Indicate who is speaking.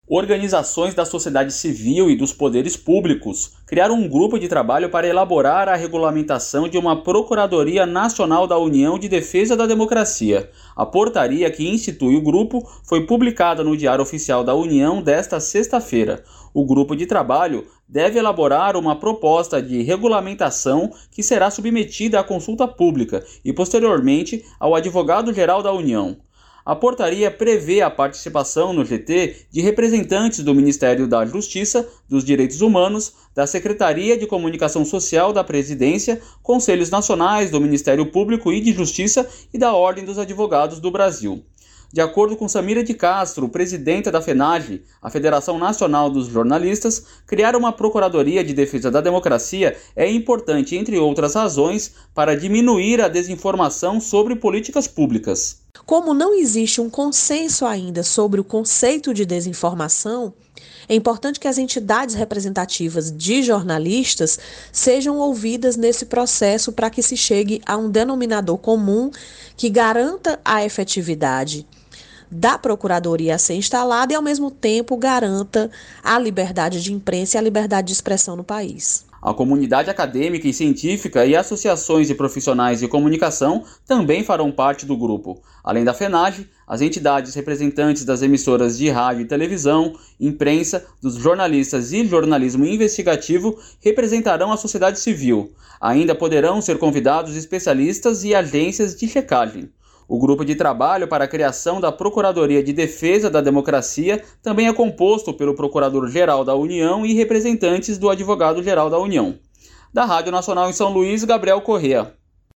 Speaker 1: Organizações da sociedade civil e dos poderes públicos criaram um grupo de trabalho para elaborar a regulamentação de uma Procuradoria Nacional da União de Defesa da Democracia. A portaria que institui o grupo foi publicada no Diário Oficial da União desta sexta-feira. O grupo de trabalho deve elaborar uma proposta de regulamentação que será submetida à consulta pública e, posteriormente, ao Advogado-Geral da União. A portaria prevê a participação no GT de representantes do Ministério da Justiça, dos Direitos Humanos, da Secretaria de Comunicação Social da Presidência, Conselhos Nacionais do Ministério Público e de Justiça e da Ordem dos Advogados do Brasil. De acordo com Samira de Castro, presidenta da FENAGE, a Federação Nacional dos Jornalistas, criar uma Procuradoria de Defesa da Democracia é importante, entre outras razões, para diminuir a desinformação sobre políticas públicas.
Speaker 2: Como não existe um consenso ainda sobre o conceito de desinformação, é importante que as entidades representativas de jornalistas sejam ouvidas nesse processo para que se chegue a um denominador comum que garanta a efetividade da Procuradoria a ser instalada e, ao mesmo tempo, garanta a liberdade de imprensa e a liberdade de expressão no país.
Speaker 1: A comunidade acadêmica e científica e associações de profissionais de comunicação também farão parte do grupo. Além da FENAGE, as entidades representantes das emissoras de rádio e televisão, imprensa, dos jornalistas e jornalismo investigativo representarão a sociedade civil. Ainda poderão ser convidados especialistas e agências de checagem. O grupo de trabalho para a criação da Procuradoria de Defesa da Democracia também é composto pelo Procurador-Geral da União e representantes do Advogado-Geral da União. Da Rádio Nacional em São Luís, Gabriel Corrêa.